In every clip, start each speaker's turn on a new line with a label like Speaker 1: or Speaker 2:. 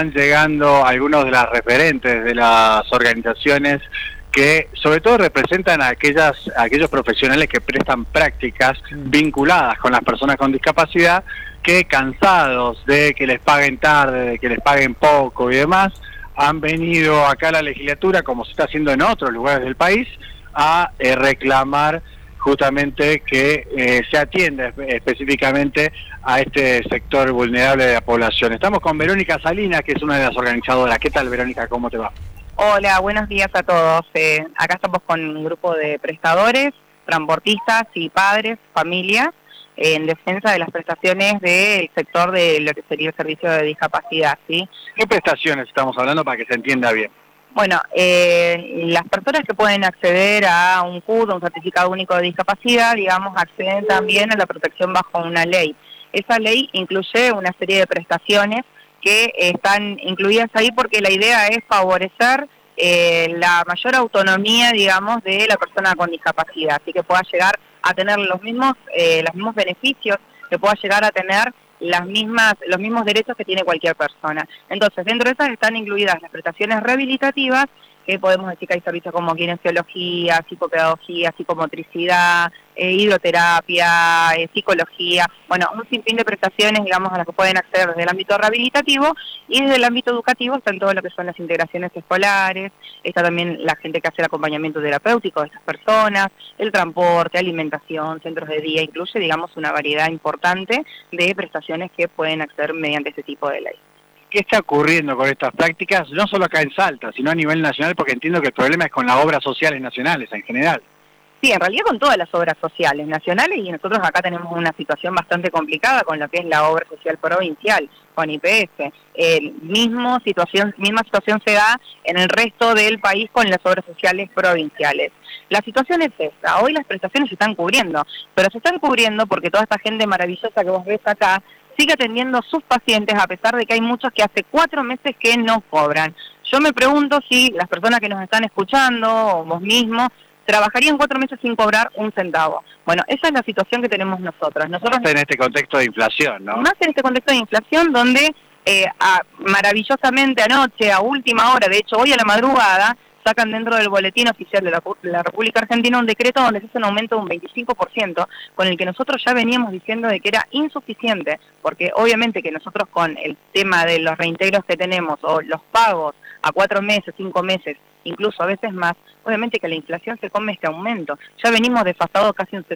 Speaker 1: van llegando algunos de las referentes de las organizaciones que sobre todo representan a aquellos profesionales que prestan prácticas vinculadas con las personas con discapacidad, que cansados de que les paguen tarde, de que les paguen poco y demás, han venido acá a la legislatura, como se está haciendo en otros lugares del país, a reclamar justamente que se atienda específicamente a este sector vulnerable de la población. Estamos con Verónica Salinas, que es una de las organizadoras. ¿Qué tal, Verónica? ¿Cómo te va?
Speaker 2: Hola, buenos días a todos. Acá estamos con un grupo de prestadores, transportistas y padres, familias, en defensa de las prestaciones del sector de lo que sería el servicio de discapacidad, ¿sí?
Speaker 1: ¿Qué prestaciones estamos hablando para que se entienda bien?
Speaker 2: Bueno, las personas que pueden acceder a un CUD, un certificado único de discapacidad, digamos, acceden también a la protección bajo una ley. Esa ley incluye una serie de prestaciones que están incluidas ahí porque la idea es favorecer la mayor autonomía, digamos, de la persona con discapacidad, así que pueda llegar a tener los mismos beneficios, que pueda llegar a tener los mismos derechos que tiene cualquier persona. Entonces, dentro de esas están incluidas las prestaciones rehabilitativas, que podemos decir que hay servicios como kinesiología, psicopedagogía, psicomotricidad, hidroterapia, psicología, bueno, un sinfín de prestaciones, digamos, a las que pueden acceder desde el ámbito rehabilitativo, y desde el ámbito educativo están todo lo que son las integraciones escolares, está también la gente que hace el acompañamiento terapéutico de estas personas, el transporte, alimentación, centros de día, incluye, digamos, una variedad importante de prestaciones que pueden acceder mediante este tipo de ley.
Speaker 1: ¿Qué está ocurriendo con estas prácticas, no solo acá en Salta, sino a nivel nacional? Porque entiendo que el problema es con las obras sociales nacionales en general.
Speaker 2: Sí, en realidad con todas las obras sociales nacionales, y nosotros acá tenemos una situación bastante complicada con lo que es la obra social provincial, con IPF. Misma situación se da en el resto del país con las obras sociales provinciales. La situación es esta: hoy las prestaciones se están cubriendo, pero se están cubriendo porque toda esta gente maravillosa que vos ves acá sigue atendiendo a sus pacientes, a pesar de que hay muchos que hace 4 meses que no cobran. Yo me pregunto si las personas que nos están escuchando, o vos mismos, trabajarían 4 meses sin cobrar un centavo. Bueno, esa es la situación que tenemos nosotros.
Speaker 1: Más en este contexto de inflación, ¿no?
Speaker 2: Más en este contexto de inflación, donde maravillosamente anoche, a última hora, de hecho hoy a la madrugada, sacan dentro del boletín oficial de la República Argentina un decreto donde se hace un aumento de un 25%, con el que nosotros ya veníamos diciendo de que era insuficiente, porque obviamente que nosotros con el tema de los reintegros que tenemos, o los pagos a 4 meses, 5 meses, incluso a veces más, obviamente que la inflación se come este aumento. Ya venimos desfasados casi un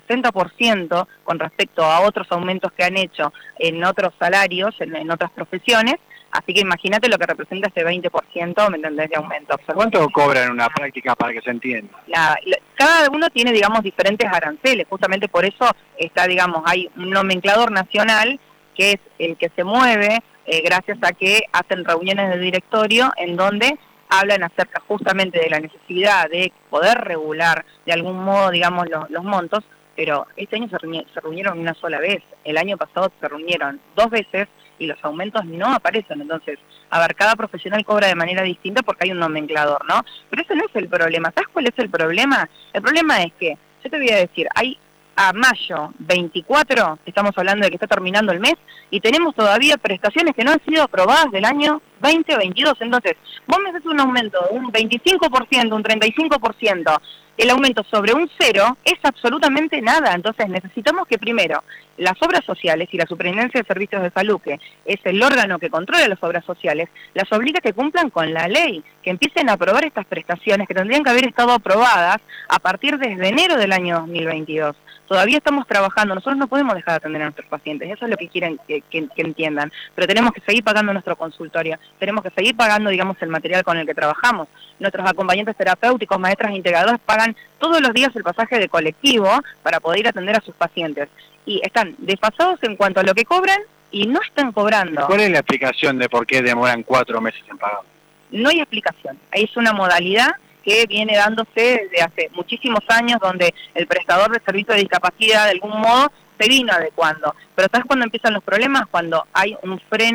Speaker 2: 60% con respecto a otros aumentos que han hecho en otros salarios, en otras profesiones, así que imagínate lo que representa este 20%, ¿me entendés?, de aumento.
Speaker 1: ¿Cuánto cobran en una práctica para que se entienda?
Speaker 2: Cada uno tiene, digamos, diferentes aranceles, justamente por eso está, digamos, hay un nomenclador nacional que es el que se mueve gracias a que hacen reuniones de directorio en donde hablan acerca justamente de la necesidad de poder regular de algún modo, digamos, los montos, pero este año se reunieron una sola vez, el año pasado se reunieron 2 veces y los aumentos no aparecen. Entonces, a ver, cada profesional cobra de manera distinta porque hay un nomenclador, ¿no? Pero ese no es el problema. ¿Sabes cuál es el problema? El problema es que, yo te voy a decir, hay a mayo 24, estamos hablando de que está terminando el mes, y tenemos todavía prestaciones que no han sido aprobadas del año 2022. Entonces, vos me haces un aumento de un 25%, un 35%, el aumento sobre un 0 es absolutamente nada. Entonces necesitamos que primero las obras sociales y la Superintendencia de Servicios de Salud, que es el órgano que controla las obras sociales, las obliga a que cumplan con la ley, que empiecen a aprobar estas prestaciones que tendrían que haber estado aprobadas a partir desde enero del año 2022. Todavía estamos trabajando, nosotros no podemos dejar de atender a nuestros pacientes, eso es lo que quieren que entiendan, pero tenemos que seguir pagando nuestro consultorio, tenemos que seguir pagando, digamos, el material con el que trabajamos. Nuestros acompañantes terapéuticos, maestras integradores, pagan todos los días el pasaje de colectivo para poder ir a atender a sus pacientes. Y están desfasados en cuanto a lo que cobran y no están cobrando.
Speaker 1: ¿Cuál es la explicación de por qué demoran 4 meses en pagar?
Speaker 2: No hay explicación, es una modalidad que viene dándose desde hace muchísimos años, donde el prestador de servicio de discapacidad de algún modo se vino adecuando. Pero ¿sabes cuándo empiezan los problemas? Cuando hay un freno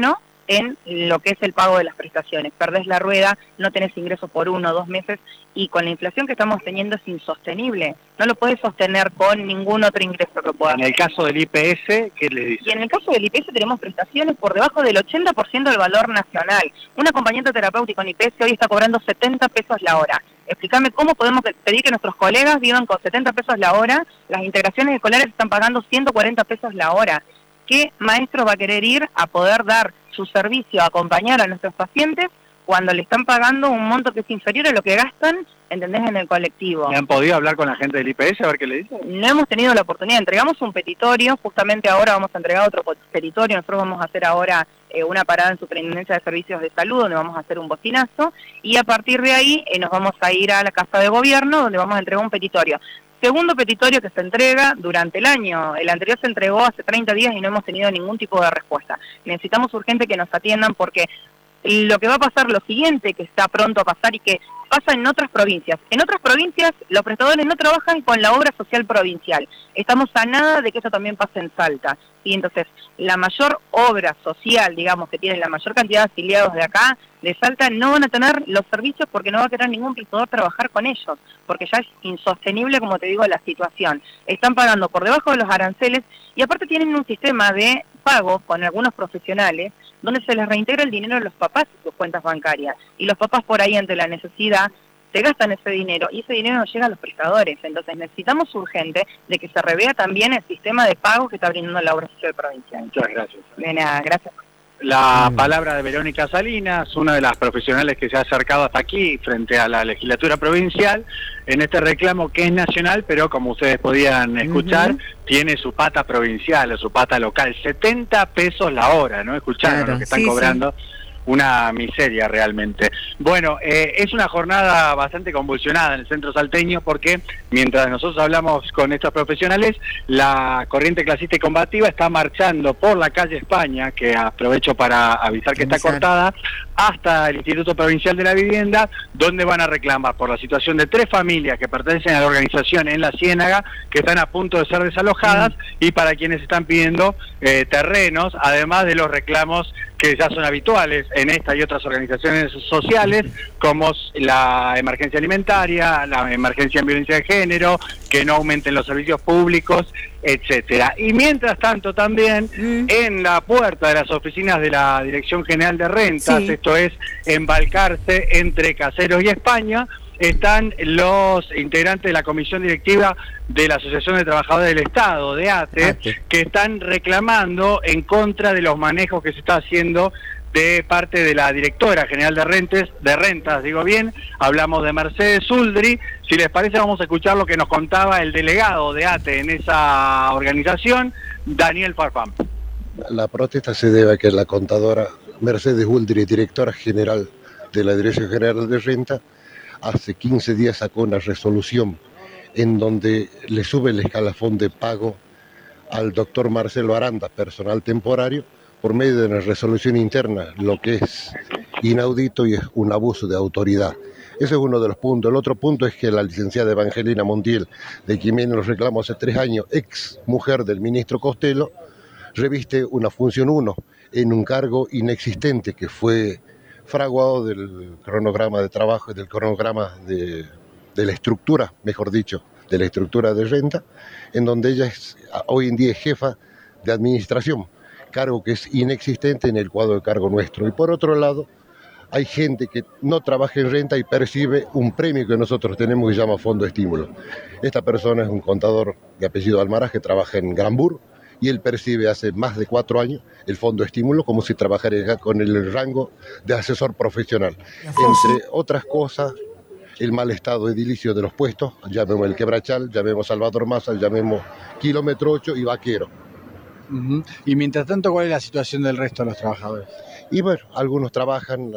Speaker 2: en lo que es el pago de las prestaciones. Perdés la rueda, no tenés ingresos por 1 o 2 meses y con la inflación que estamos teniendo es insostenible. No lo podés sostener con ningún otro ingreso que puedas.
Speaker 1: En el caso del IPS, ¿qué le dice?
Speaker 2: Y en el caso del IPS tenemos prestaciones por debajo del 80% del valor nacional. Un acompañante terapéutico en IPS hoy está cobrando 70 pesos la hora. Explícame cómo podemos pedir que nuestros colegas vivan con 70 pesos la hora, las integraciones escolares están pagando 140 pesos la hora. ¿Qué maestro va a querer ir a poder dar su servicio, a acompañar a nuestros pacientes cuando le están pagando un monto que es inferior a lo que gastan, ¿entendés?, en el colectivo?
Speaker 1: ¿Han podido hablar con la gente del IPS a ver qué le dicen?
Speaker 2: No hemos tenido la oportunidad. Entregamos un petitorio, justamente ahora vamos a entregar otro petitorio. Nosotros vamos a hacer ahora una parada en Superintendencia de Servicios de Salud, donde vamos a hacer un bocinazo, y a partir de ahí nos vamos a ir a la Casa de Gobierno, donde vamos a entregar un petitorio. Segundo petitorio que se entrega durante el año. El anterior se entregó hace 30 días y no hemos tenido ningún tipo de respuesta. Necesitamos urgente que nos atiendan porque lo que va a pasar, lo siguiente que está pronto a pasar y que pasa en otras provincias. En otras provincias los prestadores no trabajan con la obra social provincial. Estamos a nada de que eso también pase en Salta. Y entonces la mayor obra social, digamos, que tiene la mayor cantidad de afiliados de acá, de Salta, no van a tener los servicios porque no va a querer ningún prestador trabajar con ellos, porque ya es insostenible, como te digo, la situación. Están pagando por debajo de los aranceles y aparte tienen un sistema de pagos con algunos profesionales donde se les reintegra el dinero a los papás en sus cuentas bancarias. Y los papás por ahí, ante la necesidad, se gastan ese dinero y ese dinero no llega a los prestadores. Entonces necesitamos urgente de que se revea también el sistema de pago que está brindando la obra social provincial.
Speaker 1: Muchas gracias.
Speaker 2: De nada, gracias.
Speaker 1: La palabra de Verónica Salinas, una de las profesionales que se ha acercado hasta aquí frente a la legislatura provincial en este reclamo que es nacional, pero como ustedes podían escuchar, tiene su pata provincial o su pata local. 70 pesos la hora, ¿no? Escucharon lo que están cobrando. Sí. Una miseria realmente. Bueno, es una jornada bastante convulsionada en el centro salteño porque mientras nosotros hablamos con estos profesionales, la corriente clasista y combativa está marchando por la calle España, que aprovecho para avisar que está cortada, hasta el Instituto Provincial de la Vivienda, donde van a reclamar por la situación de 3 familias que pertenecen a la organización en La Ciénaga, que están a punto de ser desalojadas, y para quienes están pidiendo terrenos, además de los reclamos que ya son habituales en esta y otras organizaciones sociales, como la emergencia alimentaria, la emergencia en violencia de género, que no aumenten los servicios públicos, etcétera. Y mientras tanto también en la puerta de las oficinas de la Dirección General de Rentas, esto es en Balcarce, entre Caseros y España, están los integrantes de la comisión directiva de la Asociación de Trabajadores del Estado, de ATE, que están reclamando en contra de los manejos que se está haciendo de parte de la directora general de rentas, digo bien, hablamos de Mercedes Uldri. Si les parece, vamos a escuchar lo que nos contaba el delegado de ATE en esa organización, Daniel Farfán.
Speaker 3: La protesta se debe a que la contadora Mercedes Uldri, directora general de la Dirección General de Renta, hace 15 días sacó una resolución en donde le sube el escalafón de pago al doctor Marcelo Aranda, personal temporario, por medio de una resolución interna, lo que es inaudito y es un abuso de autoridad. Ese es uno de los puntos. El otro punto es que la licenciada Evangelina Montiel, de quien vienen los reclamos hace 3 años, ex mujer del ministro Costello, reviste una función 1 en un cargo inexistente que fue fraguado del cronograma de trabajo y del cronograma de la estructura, mejor dicho, de la estructura de renta, en donde ella es hoy en día es jefa de administración, cargo que es inexistente en el cuadro de cargo nuestro. Y por otro lado, hay gente que no trabaja en renta y percibe un premio que nosotros tenemos que se llama Fondo Estímulo. Esta persona es un contador de apellido Almaraz que trabaja en Granbur, y él percibe hace más de 4 años el Fondo Estímulo como si trabajara con el rango de asesor profesional. Entre otras cosas, el mal estado edilicio de los puestos, llamemos el Quebrachal, llamemos Salvador Massa, llamemos Kilómetro 8 y Vaquero.
Speaker 4: Y mientras tanto, ¿cuál es la situación del resto de los trabajadores?
Speaker 3: Y bueno, algunos trabajan,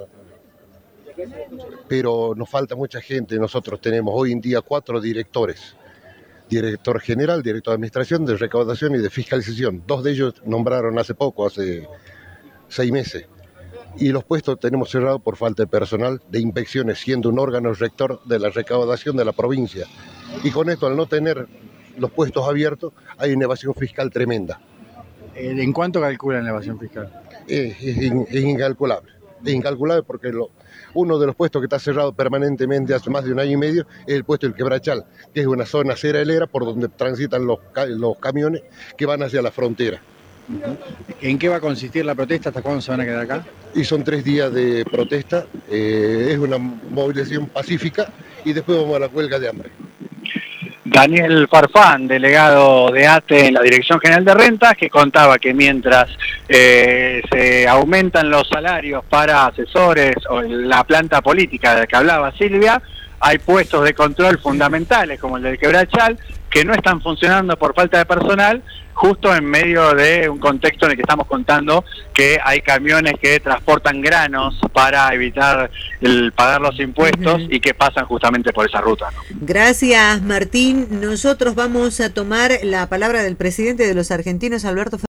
Speaker 3: pero nos falta mucha gente. Nosotros tenemos hoy en día 4 directores. Director general, director de administración, de recaudación y de fiscalización. 2 de ellos nombraron hace poco, hace 6 meses. Y los puestos tenemos cerrados por falta de personal de inspecciones, siendo un órgano rector de la recaudación de la provincia. Y con esto, al no tener los puestos abiertos, hay una evasión fiscal tremenda.
Speaker 4: ¿En cuánto calculan la evasión fiscal?
Speaker 3: es incalculable. Es incalculable porque uno de los puestos que está cerrado permanentemente hace más de un año y medio es el puesto del Quebrachal, que es una zona cerealera por donde transitan los camiones que van hacia la frontera.
Speaker 4: ¿En qué va a consistir la protesta? ¿Hasta cuándo se van a quedar acá?
Speaker 3: Y son 3 días de protesta, es una movilización pacífica y después vamos a la huelga de hambre.
Speaker 1: Daniel Farfán, delegado de ATE en la Dirección General de Rentas, que contaba que mientras se aumentan los salarios para asesores o la planta política de la que hablaba Silvia, hay puestos de control fundamentales como el del Quebrachal que no están funcionando por falta de personal, justo en medio de un contexto en el que estamos contando que hay camiones que transportan granos para evitar el pagar los impuestos y que pasan justamente por esa ruta, ¿no?
Speaker 5: Gracias, Martín. Nosotros vamos a tomar la palabra del presidente de los argentinos, Alberto Fernández.